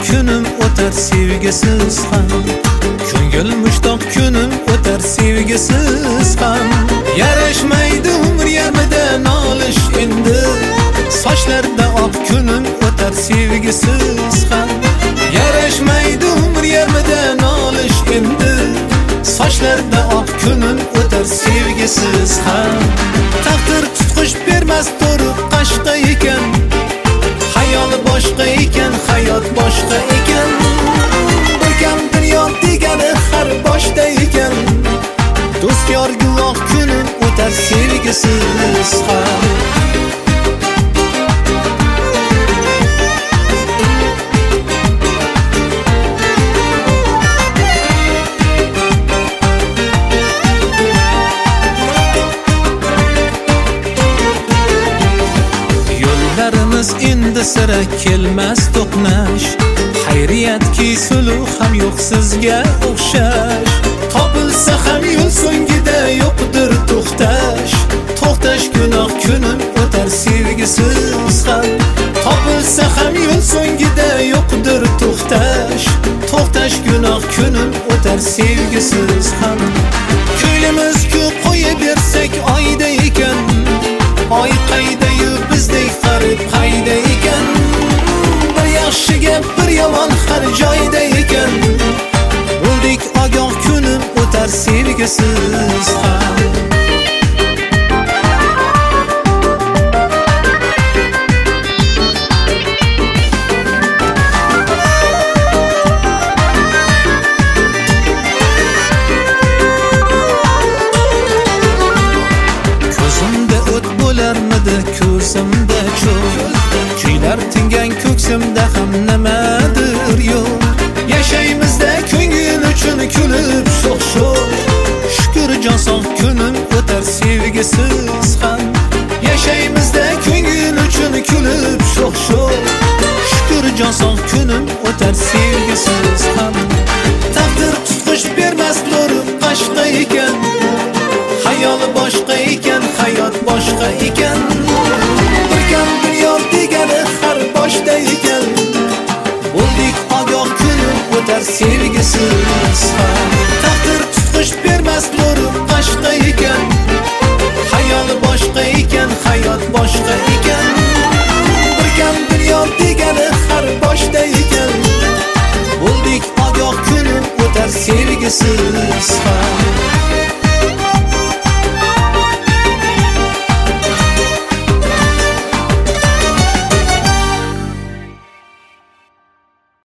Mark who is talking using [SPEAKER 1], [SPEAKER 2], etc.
[SPEAKER 1] kunim o'tar sevgisiz ham. Ko'ngil mushtoq kunim o'tar sevgisiz ham. Yarashmaydi umr yarmidan olish endi. Sochlarda oq kunim o'tar sevgisiz ham. Yarashmaydi umr yarmidan olish endi. Sochlarda oq kunim o'tar sevgisiz ham. Taqdir tutqish bermas to'ri qashqa ekan. Hayol boshqa ekan, hayot boshqa ekan. Bir kam dunyo degani har boshda ekan. Do'st yor guvoh kunim o'tar sevgisiz ham. Endi sira kelmas to'qnash. Xayriyatki suluh ham yo'q sizga o'xshash. Topilsa ham yo'l so'ngida yo'qdir to'xtash. To'xtash gunoh kunim o'tar sevgisiz ham. Topilsa ham yo'l so'ngida yo'qdir to'xtash. To'xtash gunoh kunim o'tar sevgisiz ham. Ko'ylimiz-ku qo'yib bersak oyda ekan. Oy qayda-yu bizdek qarib qayda ekan. Bir yaxshi gap bir yomon har joyda ekan. Bo'ldik ogoh kunim o'tar sevgisiz ham. Ko'zimda cho'g', kuylar tingan ko'ksimda ham nimadir yo'q. Yashaymizda ko'ngil uchun kulib sho'x-sho'x. Shukr jon sog' kunim o'tar sevgisiz ham. Yashaymizda ko'ngil uchun kulib sho'x-sho'x. Shukr jon sog' kunim o'tar sevgisiz ham. Taqdir tutqish bermas to'ri qashqa ekan. Hayol boshqa ekan, hayot boshqa ekan. Bir kam dunyo degani har boshda ekan. Bo'ldik ogoh kunim o'tar sevgisiz ham. Taqdir tutqish bermas to'ri qashqa ekan. Hayol boshqa ekan, hayot boshqa ekan. Bir kam dunyo degani har boshda ekan. Bo'ldik ogoh kunim o'tar sevgisiz